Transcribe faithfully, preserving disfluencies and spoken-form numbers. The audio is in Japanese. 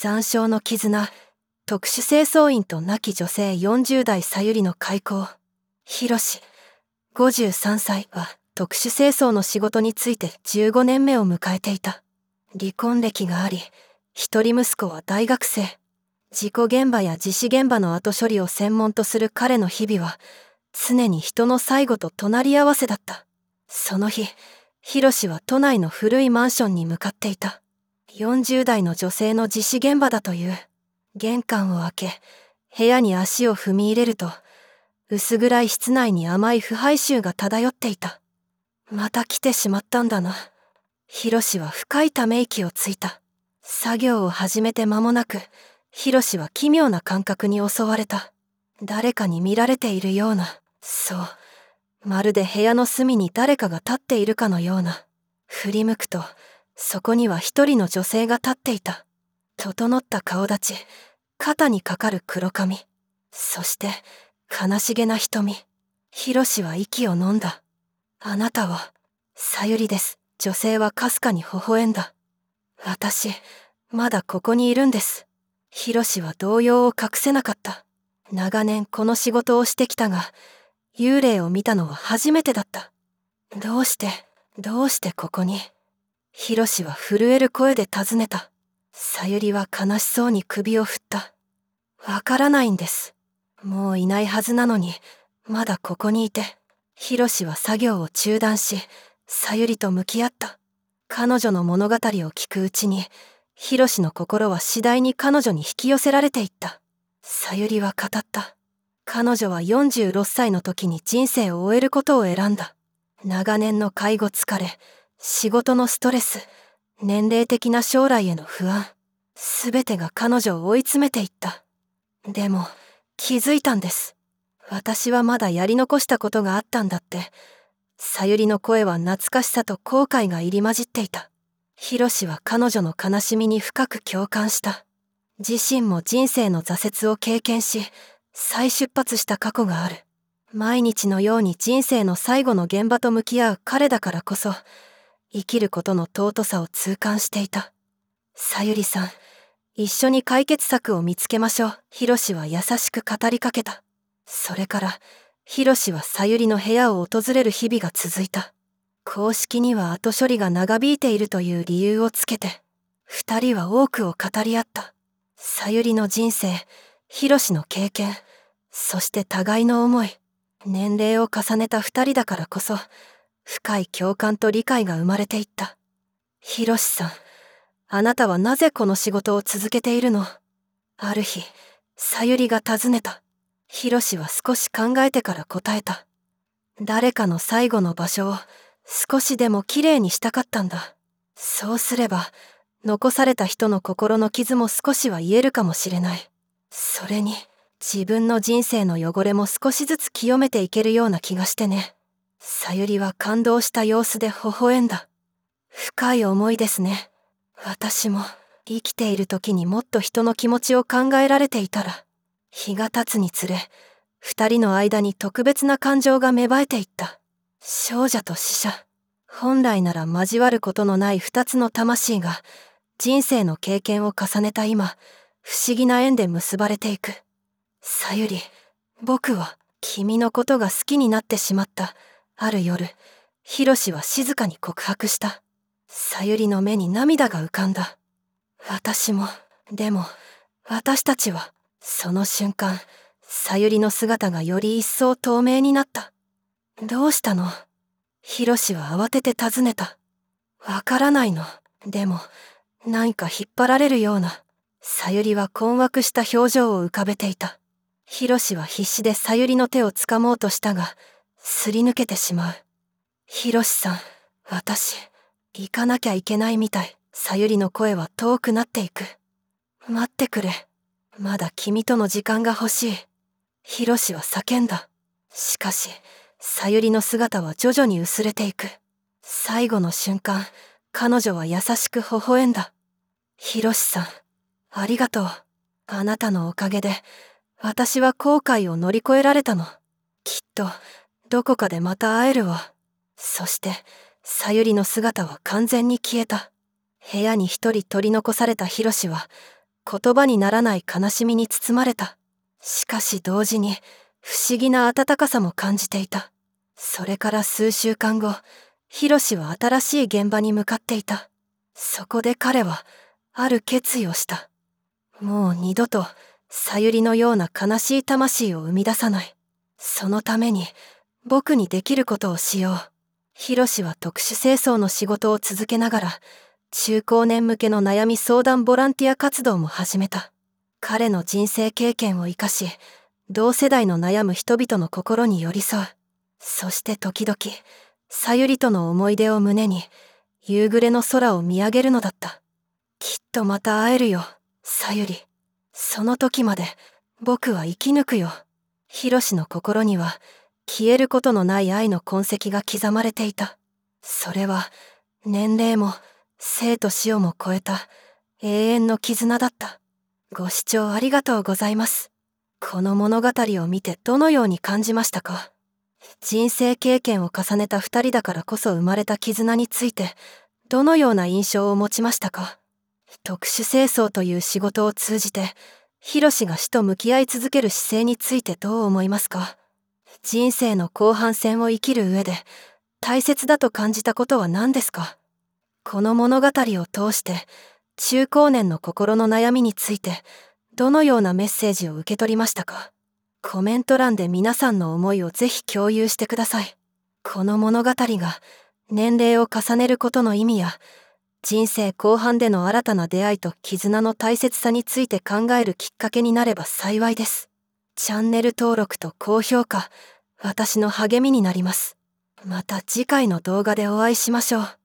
残傷の絆、特殊清掃員と亡き女性よんじゅう代さゆりの開口。ひろし、ごじゅうさんさいは特殊清掃の仕事についてじゅうごねんめを迎えていた。離婚歴があり、一人息子は大学生。事故現場や自死現場の後処理を専門とする彼の日々は、常に人の最後と隣り合わせだった。その日、ひろしは都内の古いマンションに向かっていた。よんじゅう代の女性の自死現場だという。玄関を開け、部屋に足を踏み入れると、薄暗い室内に甘い腐敗臭が漂っていた。また来てしまったんだな。ひろしは深いため息をついた。作業を始めて間もなく、ひろしは奇妙な感覚に襲われた。誰かに見られているような、そう、まるで部屋の隅に誰かが立っているかのような。振り向くと、そこには一人の女性が立っていた。整った顔立ち、肩にかかる黒髪、そして悲しげな瞳。ひろしは息を飲んだ。あなたは、さゆりです。女性はかすかに微笑んだ。私、まだここにいるんです。ひろしは動揺を隠せなかった。長年この仕事をしてきたが、幽霊を見たのは初めてだった。どうして、どうしてここに。ひろしは震える声で尋ねた。さゆりは悲しそうに首を振った。わからないんです。もういないはずなのに、まだここにいて。ひろしは作業を中断し、さゆりと向き合った。彼女の物語を聞くうちに、ひろしの心は次第に彼女に引き寄せられていった。さゆりは語った。彼女はよんじゅうろっさいの時に人生を終えることを選んだ。長年の介護疲れ、仕事のストレス、年齢的な将来への不安、すべてが彼女を追い詰めていった。でも、気づいたんです。私はまだやり残したことがあったんだって。さゆりの声は懐かしさと後悔が入り混じっていた。ひろしは彼女の悲しみに深く共感した。自身も人生の挫折を経験し、再出発した過去がある。毎日のように人生の最後の現場と向き合う彼だからこそ、生きることの尊さを痛感していた。さゆりさん、一緒に解決策を見つけましょう。ひろしは優しく語りかけた。それから、ひろしはさゆりの部屋を訪れる日々が続いた。公式には後処理が長引いているという理由をつけて、二人は多くを語り合った。さゆりの人生、ひろしの経験、そして互いの思い。年齢を重ねた二人だからこそ、深い共感と理解が生まれていった。ひろしさん、あなたはなぜこの仕事を続けているの？ある日、さゆりが尋ねた。ひろしは少し考えてから答えた。誰かの最後の場所を少しでもきれいにしたかったんだ。そうすれば、残された人の心の傷も少しは癒えるかもしれない。それに、自分の人生の汚れも少しずつ清めていけるような気がしてね。さゆりは感動した様子で微笑んだ。深い思いですね。私も生きている時にもっと人の気持ちを考えられていたら、日が経つにつれ、二人の間に特別な感情が芽生えていった。少女と死者、本来なら交わることのない二つの魂が、人生の経験を重ねた今、不思議な縁で結ばれていく。さゆり、僕は君のことが好きになってしまった。ある夜、ひろしは静かに告白した。さゆりの目に涙が浮かんだ。私も、でも、私たちは、その瞬間、さゆりの姿がより一層透明になった。どうしたの？ひろしは慌てて尋ねた。わからないの。でも、何か引っ張られるような。さゆりは困惑した表情を浮かべていた。ひろしは必死でさゆりの手をつかもうとしたが、すり抜けてしまう。ひろしさん、私、行かなきゃいけないみたい。さゆりの声は遠くなっていく。待ってくれ。まだ君との時間が欲しい。ひろしは叫んだ。しかし、さゆりの姿は徐々に薄れていく。最後の瞬間、彼女は優しく微笑んだ。ひろしさん、ありがとう。あなたのおかげで、私は後悔を乗り越えられたの。きっと、どこかでまた会えるわ。そして、さゆりの姿は完全に消えた。部屋に一人取り残されたひろしは、 言葉にならない悲しみに包まれた。しかし同時に不思議な温かさも感じていた。それから数週間後、ヒロシは新しい現場に向かっていた。そこで彼はある決意をした。もう二度とさゆりのような悲しい魂を生み出さない。そのために僕にできることをしよう。ヒロシは特殊清掃の仕事を続けながら、中高年向けの悩み相談ボランティア活動も始めた。彼の人生経験を生かし、同世代の悩む人々の心に寄り添う。そして時々、さゆりとの思い出を胸に、夕暮れの空を見上げるのだった。きっとまた会えるよ、さゆり。その時まで、僕は生き抜くよ。ヒロシの心には、消えることのない愛の痕跡が刻まれていた。それは、年齢も、生と死をも超えた、永遠の絆だった。ご視聴ありがとうございます。この物語を見てどのように感じましたか？人生経験を重ねた二人だからこそ生まれた絆について、どのような印象を持ちましたか？特殊清掃という仕事を通じて、ヒロシが死と向き合い続ける姿勢についてどう思いますか？人生の後半戦を生きる上で、大切だと感じたことは何ですか？この物語を通して、中高年の心の悩みについて、どのようなメッセージを受け取りましたか？コメント欄で皆さんの思いをぜひ共有してください。この物語が年齢を重ねることの意味や、人生後半での新たな出会いと絆の大切さについて考えるきっかけになれば幸いです。チャンネル登録と高評価、私の励みになります。また次回の動画でお会いしましょう。